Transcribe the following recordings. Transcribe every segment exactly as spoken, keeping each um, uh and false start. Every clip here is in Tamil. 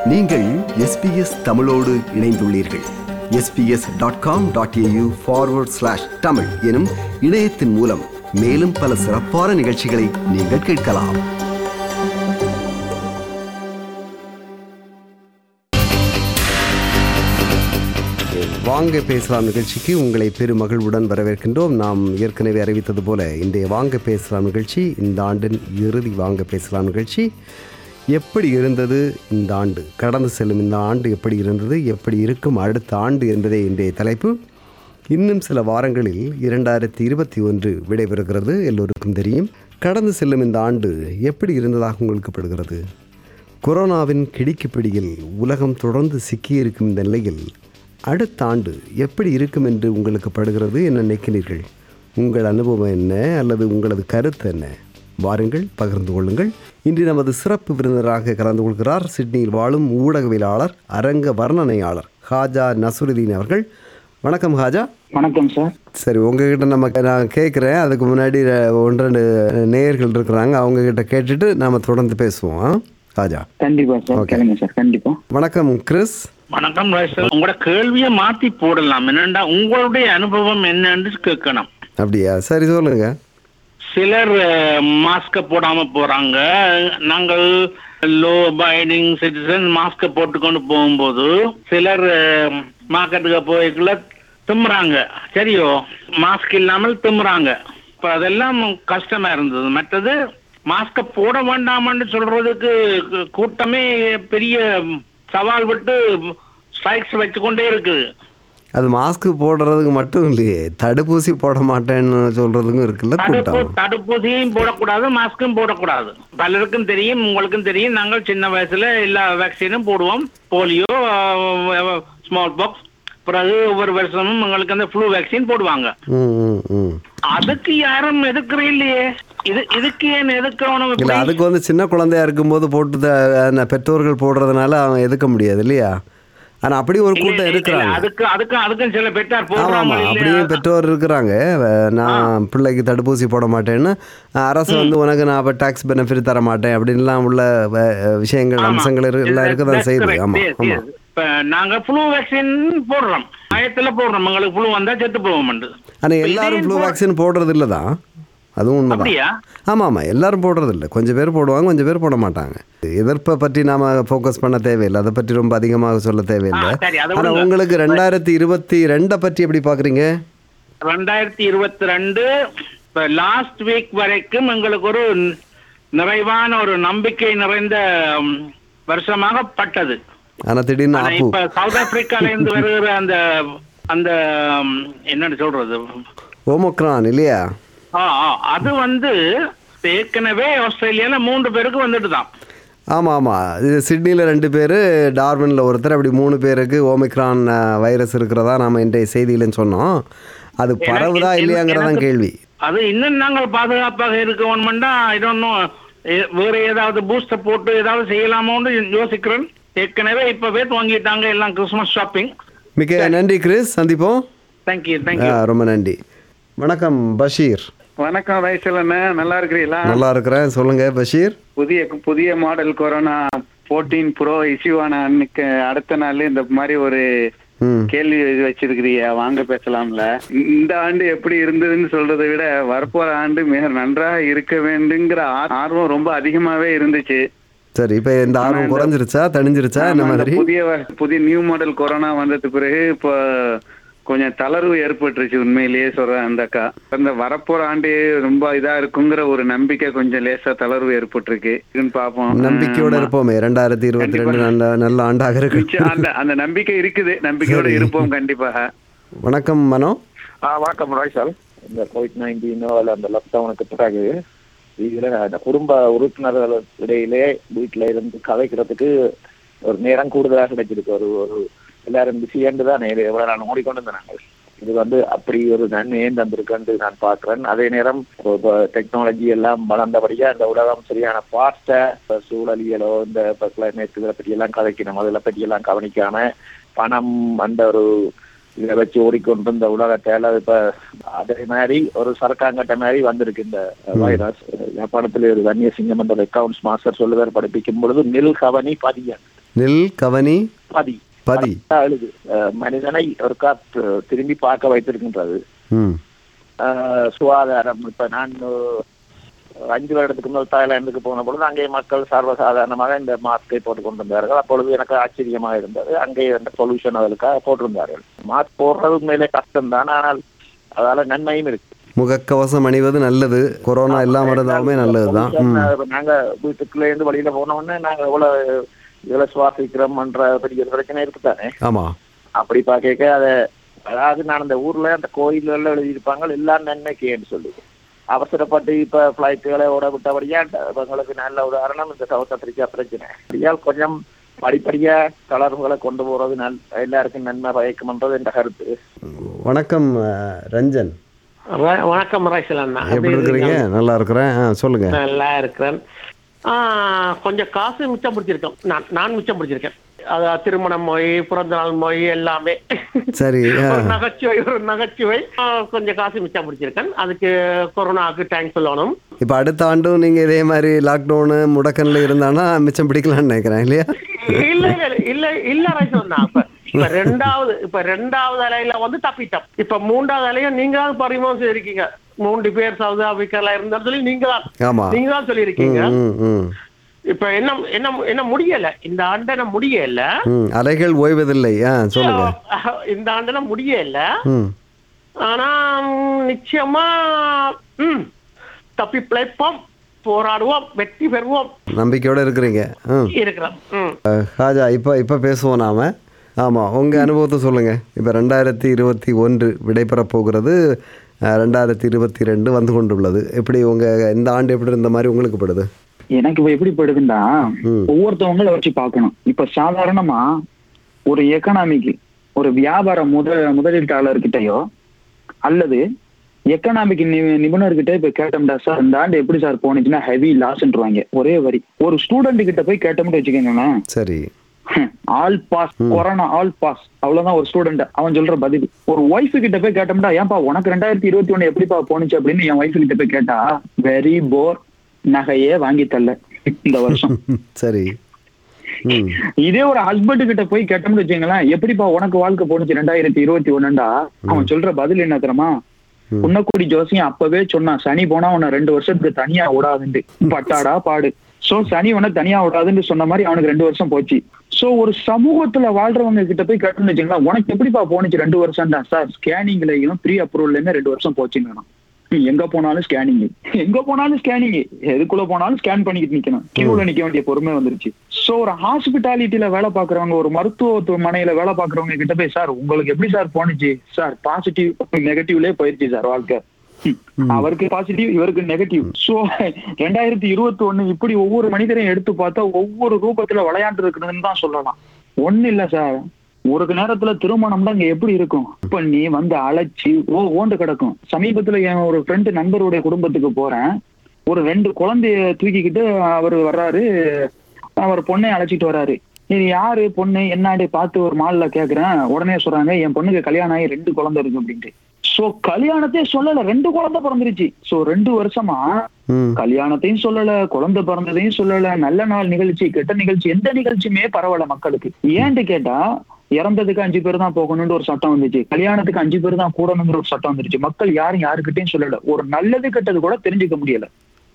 நீங்கள் எஸ்பிஎஸ் தமிழோடு இணைந்துள்ளீர்கள். SBS dot com dot AU forward slash Tamil எனும் இணையத்தின் மூலம் மேலும் பல சிறப்பான நிகழ்ச்சிகளை நீங்கள் கேட்கலாம். வாங்க பேசலாம் நிகழ்ச்சிக்கு உங்களை பெருமகிழ்வுடன் வரவேற்கின்றோம். நாம் ஏற்கனவே அறிவித்தது போல இன்றைய வாங்க பேசலாம் நிகழ்ச்சி இந்த ஆண்டின் இறுதி வாங்க பேசலாம் நிகழ்ச்சி. எப்படி இருந்தது இந்த ஆண்டு, கடந்து செல்லும் இந்த ஆண்டு எப்படி இருந்தது, எப்படி இருக்கும் அடுத்த ஆண்டு என்பதே இன்றைய தலைப்பு. இன்னும் சில வாரங்களில் இரண்டாயிரத்தி இருபத்தி ஒன்று விடைபெறுகிறது. எல்லோருக்கும் தெரியும். கடந்து செல்லும் இந்த ஆண்டு எப்படி இருந்ததாக உங்களுக்கு படுகிறது? கொரோனாவின் கிடிக்கு பிடியில் உலகம் தொடர்ந்து சிக்கியிருக்கும் இந்த நிலையில் அடுத்த ஆண்டு எப்படி இருக்கும் என்று உங்களுக்கு படுகிறது? என்ன நினைக்கிறீர்கள்? உங்கள் அனுபவம் என்ன அல்லது உங்களது கருத்து என்ன? வாருங்கள், பகிர்ந்து கொள்ளுங்கள். இன்று நமது சிறப்பு விருந்தினராக கலந்து கொள்கிறார் சிட்னியில் வாழும் ஊடகவியலாளர், அரங்க வர்ணனையாளர் ஹாஜா நசுருதீன் அவர்கள். வணக்கம் ஹாஜா. வணக்கம் சார். சரி, உங்ககிட்ட நம்ம நான் கேட்குறேன். அதுக்கு முன்னாடி ஒன்று ரெண்டு நேயர்கள் இருக்கிறாங்க, அவங்ககிட்ட கேட்டுட்டு நம்ம தொடர்ந்து பேசுவோம். ஹாஜா. கண்டிப்பா சார். ஓகே சார், கண்டிப்பா. வணக்கம் கிறிஸ். வணக்கம் ராஜ். உங்களோட கேள்வியை மாத்தி போடலாம். என்னண்டா உங்களுடைய அனுபவம் என்னன்னு கேட்கணும். அப்படியா? சரி, சொல்லுங்க. சிலர் மாஸ்க போடாம போறாங்க. நாங்கள் லோ அபைடிங் சிட்டிசன் மாஸ்க போட்டுக்கொண்டு போகும்போது சிலர் மார்க்கெட்டுக்கு போய்க்குள்ள திம்முறாங்க. சரியோ, மாஸ்க் இல்லாமல் திம்முறாங்க. இப்ப அதெல்லாம் கஷ்டமா இருந்தது. மற்றது மாஸ்க போட வேண்டாமான்னு சொல்றதுக்கு கூட்டமே பெரிய சவால் விட்டு ஸ்ட்ரைக்ஸ் வச்சுக்கொண்டே இருக்குது. அது மாஸ்க் போடுறதுக்கு மட்டும் இல்லையே, தடுப்பூசி போட மாட்டேன்னு சொல்றதுக்கும் இருக்குல்ல கூட்டம். தடுப்பூசியும் போடக்கூடாது, மாஸ்க்கும் போடக்கூடாது. பலருக்கும் தெரியும், உங்களுக்கும் தெரியும். நாங்கள் சின்ன வயசுல எல்லா வேக்சினும் போடுவோம். போலியோ, ஸ்மால் பாக்ஸ், பிறகு ஒவ்வொரு வருஷமும் எங்களுக்கு அந்த ஃப்ளூ வேக்சின் போடுவாங்க. அதுக்கு யாரும் எதுக்குற இல்லையே. இது இதுக்கு ஏன் எதுக்கணும்? இல்ல, அதுக்கு வந்து சின்ன குழந்தையா இருக்கும்போது போட்டு பெற்றோர்கள் போடுறதுனால அவன் எதுக்க முடியாது இல்லையா? ஆனா அப்படி ஒரு கூட்டம் இருக்கிறாங்க. அதுக்கு அதுக்கு அதுக்கும் சில பெற்றார் போடுறாங்க. அப்படியே பெற்றோர் இருக்கிறாங்க. நான் பிள்ளைக்கு தடுப்பூசி போட மாட்டேன்னு அரசு வந்து உனக்கு நான் அப்ப டாக்ஸ் பெனிஃபிட் தர மாட்டேன் அப்படின்லாம் உள்ள விஷயங்கள் அம்சங்கள் எல்லாம் இருக்கதான் செய்யுது. ஆமா ஆமா. இப்ப நாங்க ஃப்ளூ வேக்சின் போடுறோம், ஆயத்துல போடுறோம். எங்களுக்கு ஃப்ளூ வந்தா செத்து போவோம். ஆனா எல்லாரும் ஃப்ளூ வேக்சின் போடுறது இல்லதான், அதுவும் உண்மைதான். ஆமாம் ஆமாம், எல்லாரும் போடுறது இல்லை. கொஞ்சம் பேர் போடுவாங்க, கொஞ்சம் பேர் போட மாட்டாங்க. எதிர்ப்பை பற்றி நாம் ஃபோக்கஸ் பண்ண தேவையில்லை, அதை பற்றி ரொம்ப அதிகமாக சொல்ல தேவையில்லை. ஆனால் உங்களுக்கு ரெண்டாயிரத்தி இருபத்தி ரெண்டை பற்றி எப்படி பார்க்குறீங்க? ரெண்டாயிரத்தி இருபத்தி ரெண்டு இப்போ லாஸ்ட் வீக் வரைக்கும் எங்களுக்கு ஒரு நிறைவான ஒரு நம்பிக்கை நிறைந்த வருஷமாக பட்டது. ஆனால் திடீர்னு இப்போ சவுத் ஆப்பிரிக்கால இருந்து வருகிற அந்த அந்த என்னன்னு சொல்றது, ஓமோக்ரான் இல்லையா, அது வந்து ஏற்கனவே ஆஸ்திரேலியால மூன்று பேருக்கு வந்துட்டு தான். ஆமாம் ஆமாம், இது சிட்னியில் ரெண்டு பேர், டார்வினில் ஒருத்தர், அப்படி மூணு பேருக்கு ஓமிக்ரான் வைரஸ் இருக்கிறதா நாம் இன்றைய செய்தியிலன்னு சொன்னோம். அது பரவுதா இல்லையாங்கிறதான் கேள்வி. அது இன்னும் நாங்கள் பாதுகாப்பாக இருக்கணும்னா இன்னொன்னும் வேற ஏதாவது பூஸ்டர் போட்டு ஏதாவது செய்யலாமோன்னு யோசிக்கிறேன். ஏற்கனவே இப்பவே துவங்கிட்டாங்க எல்லாம் கிறிஸ்துமஸ் ஷாப்பிங். மிக நன்றி கிறிஸ், சந்திப்போம். தேங்க்யூ தேங்க்யூ, ரொம்ப நன்றி. வணக்கம் பஷீர். வணக்கம் ரைசலண்ணே, நல்லா இருக்கிறீங்களா? நல்லா இருக்கிறேன், சொல்லுங்க பஷீர். புதிய புதிய மாடல் கொரோனா பதினான்கு ப்ரோ இஷ்யூ ஆன அன்னைக்கு அடுத்த நாள் இந்த மாதிரி ஒரு கேள்வி வச்சிருக்கிறீங்க, வாங்க பேசலாம்ல. இந்த ஆண்டு எப்படி இருந்ததுன்னு சொல்றதை விட வரப்போற ஆண்டு மிக நன்றாக இருக்க வேண்டுங்கிற ஆர்வம் ரொம்ப அதிகமாவே இருந்துச்சு. சரி, இப்ப இந்த ஆர்வம் குறைஞ்சிருச்சா, தணிஞ்சிருச்சா? இந்த மாதிரி புதிய புதிய நியூ மாடல் கொரோனா வந்ததுக்கு பிறகு இப்போ கொஞ்சம் தளர்வு ஏற்பட்டுருச்சு. உண்மையிலேயே சொல்றேன், அந்த அக்கா அந்த வரப்போற ஆண்டு ரொம்ப இதா இருக்குங்கிற ஒரு நம்பிக்கை கொஞ்சம் லேசா தளர்வு ஏற்பட்டிருக்கு. பாப்போம், நம்பிக்கையோட இருப்போமே. ரெண்டாயிரத்தி இருபத்தி ரெண்டு நல்ல நல்ல ஆண்டாக இருக்கு. அந்த அந்த நம்பிக்கை இருக்குது, நம்பிக்கையோட இருப்போம் கண்டிப்பாக. வணக்கம் மனோ. வணக்கம் ராய்சால். இந்த கோவிட் நைன்டீனோ அல்ல அந்த லாக்டவுனுக்கு பிறகு இதுல அந்த குடும்ப உறுப்பினர்கள் இடையிலே வீட்டுல இருந்து கதைக்கிறதுக்கு ஒரு நேரம் கூடுதலாக கிடைச்சிருக்கு. ஒரு ஒரு எல்லாரும் பிஸியாண்டு தான் எவ்வளவு நான் ஓடிக்கொண்டு இருந்தேன். நாங்கள் இது வந்து அப்படி ஒரு நன்மையே தந்திருக்குன்னு நான் பார்க்கிறேன். அதே நேரம் டெக்னாலஜி எல்லாம் வளர்ந்தபடியா இந்த உலகம் சரியான பாஸ்டா சூழலியலோ இந்த கிளைமேட் இதை பற்றி எல்லாம் கதைக்கணும், அதில் பற்றி எல்லாம் கவனிக்காம பணம் அந்த ஒரு இதை வச்சு ஓடிக்கொண்டு இந்த உலகத்தால இப்ப அதே மாதிரி ஒரு சரக்காங்கட்ட மாதிரி வந்திருக்கு இந்த வைரஸ். ஜப்பானத்துல ஒரு வன்னிய சிங்கம் என்ற அக்கவுண்ட்ஸ் மாஸ்டர் சொல்லுவார், படிப்பிக்கும் பொழுது நில் கவனி பதியன். நெல் கவனி பதி பதி அழுது மனிதனை ஒரு காத்து திரும்பி பார்க்க வைத்திருக்கின்றது. சுகாதாரம் இப்ப நான் அஞ்சு வருடத்துக்கு முதல் தாய்லாந்துக்கு போன பொழுது அங்கே மக்கள் சர்வசாதாரணமாக இந்த மாஸ்கை போட்டுக் கொண்டிருந்தார்கள். அப்பொழுது எனக்கு ஆச்சரியமாக இருந்தது. அங்கே அந்த சொல்யூஷன் அதற்காக போட்டிருந்தார்கள். மாஸ்க் போடுறது உண்மையிலே கஷ்டம்தான், ஆனால் அதால நன்மையும் இருக்கு. முகக்கவசம் அணிவது நல்லது, கொரோனா இல்லாம இருந்தாலுமே நல்லதுதான். நாங்க வீட்டுக்குள்ள இருந்து வெளியில போனோம்னா நாங்க எவ்வளவு இதுல சுவாசிக்கிறோம்ன்ற பெரிய பிரச்சனை இருக்குதானே. ஆமா, அப்படி பாக்க அதை அதாவது நான் அந்த ஊர்ல அந்த கோயில்கள் எழுதியிருப்பாங்க எல்லாம் நன்மைக்குன்னு சொல்லி அவசரப்பட்டு இப்ப பிளைட்டுகளை ஓட விட்டபடியா இவங்களுக்கு நல்ல உதாரணம் இந்த சவுத் ஆப்பிரிக்கா பிரச்சனை. அப்படியால் கொஞ்சம் படிப்படியா தளர்வுகளை கொண்டு போறது நல் எல்லாருக்கும் நன்மை பயக்கும்ன்றது என்ற கருத்து. வணக்கம் ரஞ்சன். வணக்கம் ரைசல் அண்ணா, எப்படி இருக்கிறீங்க? நல்லா இருக்கிறேன், சொல்லுங்க. நல்லா இருக்கிறேன். கொஞ்சம் காசு மிச்சம் பிடிச்சிருக்கேன். நான் நான் மிச்சம் பிடிச்சிருக்கேன். அதாவது திருமணம் மொய், பிறந்த நாள் மொய் எல்லாமே சரி. ஒரு நகைச்சுவை ஒரு நகைச்சுவை கொஞ்சம் காசு மிச்சம் பிடிச்சிருக்கேன். அதுக்கு கொரோனாவுக்கு தேங்க்ஸ் சொல்லணும். இப்ப அடுத்த ஆண்டும் நீங்க இதே மாதிரி லாக்டவுனு முடக்கன்ல இருந்தானா மிச்சம் பிடிக்கலாம்னு நினைக்கிறேன் இல்லையா? இல்ல இல்ல இல்ல இல்ல ரைசல் அண்ணா, இப்ப இப்ப ரெண்டாவது இப்ப ரெண்டாவது அலையில வந்து தப்பிட்டோம். இப்ப மூன்றாவது அலையும் நீங்க தான் பரிமாணம் செய்திருக்கீங்க. மூன்று பேர் சவுத் ஆப்பிரிக்கால இருந்தாலும் சொல்லி நீங்க தான் நீங்க தான் சொல்லியிருக்கீங்க. இப்ப என்ன என்ன என்ன முடியல இந்த ஆண்டன முடியல, அலைகள் ஓய்வதில்லை. சொல்லுங்க. இந்த ஆண்டன முடியல, ஆனா நிச்சயமா ம் தப்பி பிழைப்போம், போராடுவோம், வெற்றி பெறுவோம், நம்பிக்கையோட இருக்கிறீங்க. இருக்கிறோம். ஹாஜா, இப்ப இப்ப பேசுவோம் நாம. ஆமா, உங்க அனுபவத்தை சொல்லுங்க. இப்ப ரெண்டாயிரத்தி இருபத்தி ஒன்று விடைபெற போகிறது, ரெண்டாயிரத்தி இருபத்தி ரெண்டு வந்து கொண்டுள்ளது. எப்படி உங்க இந்த ஆண்டு எப்படி இருந்த மாதிரி உங்களுக்கு படுது? எனக்கு இப்ப எப்படி படுதுன்னா, ஒவ்வொருத்தவங்களை வச்சு பார்க்கணும். இப்ப சாதாரணமா ஒரு எக்கனாமிக்கு ஒரு வியாபார முத முதலீட்டாளர்கிட்டயோ அல்லது எக்கனாமிக் நிபுணர்கிட்ட இப்ப கேட்டோம்டா, சார் இந்த ஆண்டு எப்படி சார் போனுச்சுன்னா ஹெவி லாஸ்ன்றாங்க ஒரே வரி. ஒரு ஸ்டூடெண்ட் கிட்ட போய் கேட்டோம்னு வச்சுக்கோங்களேன், சரி all pass, corona all pass, அவ்வளவுதான் ஒரு ஸ்டூடெண்ட். அவன் சொல்ற பதில். ஒரு ஒய்ஃபு கிட்ட போய் கேட்டோம்டா, ஏன்பா உனக்கு ரெண்டாயிரத்தி இருபத்தி ஒண்ணு எப்படிப்பா போனுச்சு அப்படின்னு என் ஒய்ஃபு கிட்ட போய் கேட்டா, வெரி போர், நகையே வாங்கி தரல இந்த வருஷம். சரி. இதே ஒரு ஹஸ்பண்ட் கிட்ட போய் கேட்டோம்னு வச்சுங்களேன், எப்படிப்பா உனக்கு வாழ்க்கை போனுச்சு ரெண்டாயிரத்தி இருபத்தி ஒண்ணுண்டா, அவன் சொல்ற பதில் என்ன தெரியுமா, புன்னக்குடி ஜோசியம் அப்பவே சொன்னான், சனி போனா உன்னை ரெண்டு வருஷத்துக்கு தனியா விடாதுண்டு. பட்டாடா பாடு. சோ சனி உன்னை தனியா விடாதுன்னு சொன்ன மாதிரி அவனுக்கு ரெண்டு வருஷம் போச்சு. சோ ஒரு சமூகத்துல வாழ்றவங்க கிட்ட போய் கேட்டோம்னு வச்சுங்களேன், உனக்கு எப்படிப்பா போனுச்சு ரெண்டு வருஷம் தான் சார், ஸ்கேனிங்லயும் ப்ரீ அப்ரூவல்லையுமே ரெண்டு வருஷம் போச்சுன்னு. எங்க போனாலும் ஸ்கேனிங், எங்க போனாலும் ஸ்கேனிங், எதுக்குள்ள போனாலும் ஸ்கேன் பண்ணிக்கிட்டு நிக்கணும், கியூல நிக்க வேண்டிய பொறுமை வந்துருச்சு. சோ ஒரு ஹாஸ்பிட்டாலிட்டியில வேலை பாக்குறவங்க, ஒரு மருத்துவமனையில வேலை பாக்குறவங்க கிட்ட போய், சார் உங்களுக்கு எப்படி சார் போனுச்சு, சார் பாசிட்டிவ் நெகட்டிவ்லயே போயிருச்சு சார் வாழ்க்கை, அவருக்கு பாசிட்டிவ் இவருக்கு நெகட்டிவ். சோ ரெண்டாயிரத்தி இருபத்தி ஒண்ணு இப்படி ஒவ்வொரு மனிதரையும் எடுத்து பார்த்தா ஒவ்வொரு ரூபத்துல விளையாண்டு இருக்குதுன்னு தான் சொல்லலாம். ஒண்ணு இல்ல சார், ஒரு நேரத்துல திருமணம்னா இங்க எப்படி இருக்கும், பண்ணி வந்து அழைச்சி ஓ ஓண்டு கிடக்கும். சமீபத்துல என் ஒரு ஃப்ரெண்டு நண்பருடைய குடும்பத்துக்கு போறேன், ஒரு ரெண்டு குழந்தைய தூக்கிக்கிட்டு அவர் வர்றாரு, அவர் பொண்ணை அழைச்சிட்டு வர்றாரு. இது யாரு பொண்ணு என்னாடி பார்த்து ஒரு மால்ல கேக்குறேன், உடனே சொல்றாங்க என் பொண்ணுக்கு கல்யாணம் ஆகி ரெண்டு குழந்தை இருக்கு அப்படின்ட்டு. சோ கல்யாணத்தையே சொல்லல, ரெண்டு குழந்தை பிறந்துருச்சு. சோ ரெண்டு வருஷமா கல்யாணத்தையும் சொல்லல, குழந்தை பிறந்ததையும் சொல்லல, நல்ல நாள் நிகழ்ச்சி கெட்ட நிகழ்ச்சி எந்த நிகழ்ச்சியுமே பரவாயில்ல மக்களுக்கு. ஏன்னு கேட்டா, இறந்ததுக்கு அஞ்சு பேர் தான் போகணும்னு ஒரு சட்டம் வந்துச்சு, கல்யாணத்துக்கு அஞ்சு பேர் தான் கூடணுங்கிற ஒரு சட்டம் வந்துருச்சு. மக்கள் யாரும் யாருக்கிட்டையும் சொல்லல, ஒரு நல்லது கெட்டது கூட தெரிஞ்சுக்க முடியல.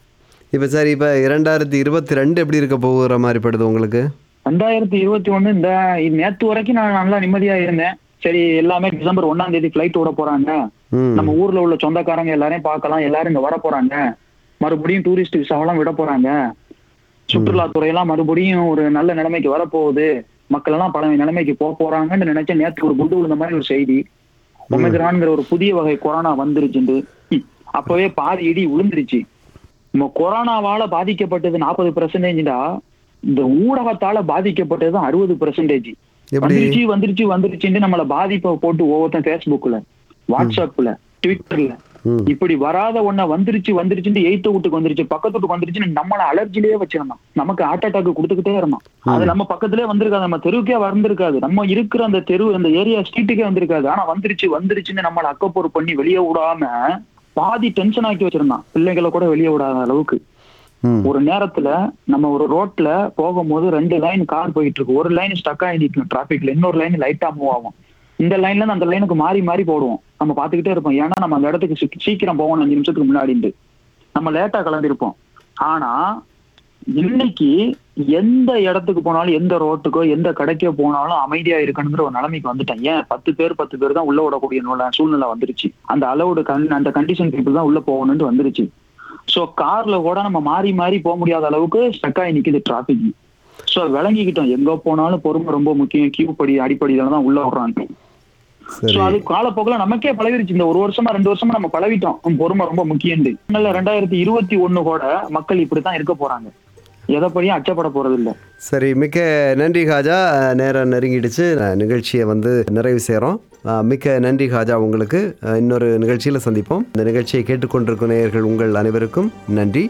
இப்ப சரி, இப்ப இரண்டாயிரத்தி இருபத்தி ரெண்டு எப்படி இருக்க போகிற மாதிரி படுது உங்களுக்கு? ரெண்டாயிரத்தி இருபத்தி ஒண்ணு இந்த நேத்து வரைக்கும் நான் நல்லா நிம்மதியா இருந்தேன். சரி, எல்லாமே டிசம்பர் ஒன்னாம் தேதி பிளைட் விட போறாங்க, நம்ம ஊர்ல உள்ள சொந்தக்காரங்க எல்லாரையும் பார்க்கலாம், எல்லாரும் இங்க வர போறாங்க, மறுபடியும் டூரிஸ்ட் விசாவெல்லாம் விட போறாங்க, சுற்றுலாத்துறையெல்லாம் மறுபடியும் ஒரு நல்ல நிலைமைக்கு வரப்போகுது, மக்கள் எல்லாம் பல நிலைமைக்கு போக போறாங்கன்னு நினைச்சேன். நேற்று ஒரு குண்டு விழுந்த மாதிரி ஒரு செய்தி, ஒமிக்ரான்ங்கிற ஒரு புதிய வகை கொரோனா வந்துருச்சுண்டு. அப்பவே பாதி இடி விழுந்துருச்சு. நம்ம கொரோனாவால பாதிக்கப்பட்டது நாற்பது பெர்சன்டேஜ்டா, இந்த ஊடகத்தால பாதிக்கப்பட்டது அறுபது பெர்சன்டேஜ். வந்துருச்சு வந்துருச்சு வந்துருச்சுன்னு நம்மள பாதிப்பை போட்டு ஒவ்வொருத்தன் பேஸ்புக்ல, வாட்ஸ்அப்ல, ட்விட்டர்ல இப்படி வராத ஒண்ண வந்துருச்சு வந்துருச்சுன்னு எய்த்த வீட்டுக்கு வந்துருச்சு, பக்கத்து வீட்டுக்கு வந்துருச்சுன்னு நம்மள அலர்ஜிலேயே வச்சிருந்தோம். நமக்கு ஹார்ட் அட்டாக் கொடுத்துக்கிட்டே இருந்தோம். அது நம்ம பக்கத்திலே வந்திருக்காது, நம்ம தெருவுக்கே வந்திருக்காது, நம்ம இருக்கிற அந்த தெரு அந்த ஏரியா ஸ்ட்ரீட்டுக்கே வந்திருக்காது. ஆனா வந்துருச்சு வந்துருச்சுன்னு நம்மள அக்கப்போர் பண்ணி வெளியே விடாம பாதி டென்ஷன் ஆக்கி வச்சிருந்தான், பிள்ளைகளை கூட வெளியே விடாத அளவுக்கு. ஒரு நேரத்துல நம்ம ஒரு ரோட்ல போகும்போது ரெண்டு லைன் கார் போயிட்டு இருக்கு, ஒரு லைன் ஸ்டக் ஆகி நிற்கும் டிராபிக்ல, இன்னொரு லைன் லைட்டா மூவ் ஆகும். இந்த லைன்ல இருந்து அந்த லைனுக்கு மாறி மாறி போடுவோம், நம்ம பாத்துக்கிட்டே இருப்போம். ஏன்னா நம்ம அந்த இடத்துக்கு சீ- சீக்கிரம் போவோம், அஞ்சு நிமிஷத்துக்கு முன்னாடிட்டு நம்ம லேட்டா கிளம்பிருப்போம். ஆனா இன்னைக்கு எந்த இடத்துக்கு போனாலும், எந்த ரோட்டுக்கோ எந்த கடைக்கோ போனாலும் அமைதியா இருக்கணுங்கிற ஒரு நிலைமைக்கு வந்துட்டேன். ஏன் பத்து பேர் பத்து பேர் தான் உள்ள விடக்கூடிய நூல- சூழ்நிலை வந்துருச்சு. அந்த அளவோட கண் அந்த கண்டிஷன் பீப்புள் தான் உள்ள போகணும்னு வந்துருச்சு. சோ கார்ல கூட நம்ம மாறி மாறி போக முடியாத அளவுக்கு ஸ்டக் ஆகி நிக்குது டிராபிக். சோ விளங்கிக்கிட்டோம், எங்க போனாலும் பொறுமை ரொம்ப முக்கியம், கியூ படி அடிப்படையில தான் உள்ள விடுறாங்க. சரி. சோ அது காலப்போக்கில் நமக்கே பழகிருச்சு. இந்த ஒரு வருஷமா ரெண்டு வருஷமா நம்ம பழகிட்டோம் பொறுமை ரொம்ப முக்கியம். ரெண்டாயிரத்தி இருபத்தி ஒண்ணு கூட மக்கள் இப்படித்தான் இருக்க போறாங்க, எதைப்படியும் அச்சப்பட போறது இல்லை. சரி, மிக்க நன்றி ஹாஜா. அஹ், நேரம் நெருங்கிடுச்சு, அஹ், நிகழ்ச்சியை வந்து நிறைவு செய்கிறோம். மிக்க நன்றி ஹாஜா உங்களுக்கு. அஹ், இன்னொரு நிகழ்ச்சியில் சந்திப்போம். இந்த நிகழ்ச்சியை கேட்டுக்கொண்டிருக்கும் நேயர்கள் உங்கள் அனைவருக்கும் நன்றி.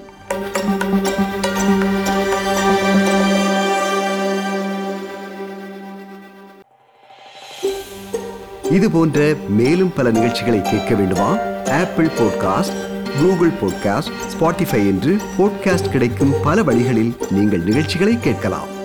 இது போன்ற மேலும் பல நிகழ்ச்சிகளை கேட்க வேண்டுமா? Apple podcast, Google podcast, Spotify என்று பாட்காஸ்ட் கிடைக்கும் பல வழிகளில் நீங்கள் நிகழ்ச்சிகளை கேட்கலாம்.